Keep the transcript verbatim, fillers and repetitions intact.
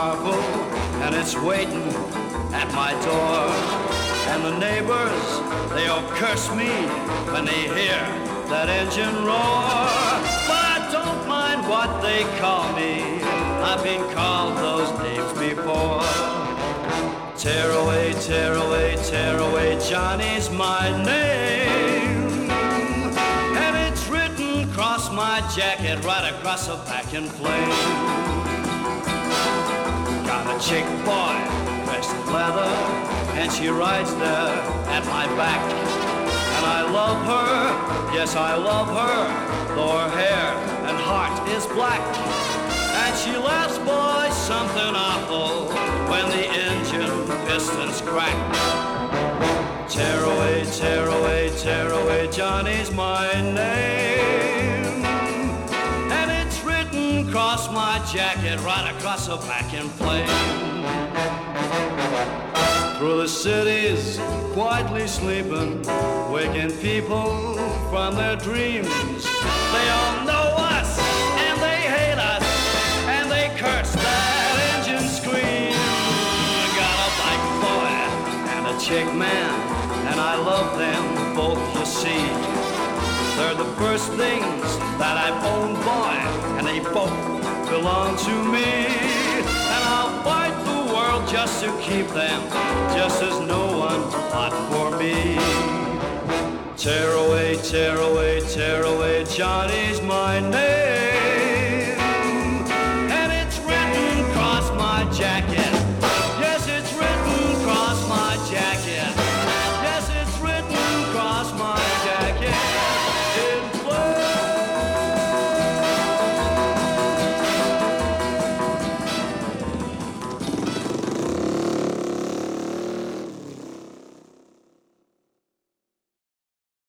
marvel, and it's waiting at my door. And the neighbors, they all curse me when they hear that engine roar. But I don't mind what they call me, I've been called those names before. Tear away, tear away, tear away, Johnny's my name. And it's written across my jacket, right across the back in flame. Got a chick boy dressed in leather, and she rides there at my back. And I love her, yes I love her, though her hair and heart is black. And she laughs, boy, something awful when the engine pistons crack. Tear away, tear away, tear away, Johnny's my name. And it's written across my jacket, right across the back in flame. Through the cities, quietly sleeping, waking people from their dreams. They all know us, and they hate us, and they curse that engine scream. I got a black boy and a chick man, and I love them both, you see. They're the first things that I've owned, boy, and they both belong to me. And I'll fight the world just to keep them, just as no one fought for me. Tear away, tear away, tear away, Johnny's my name.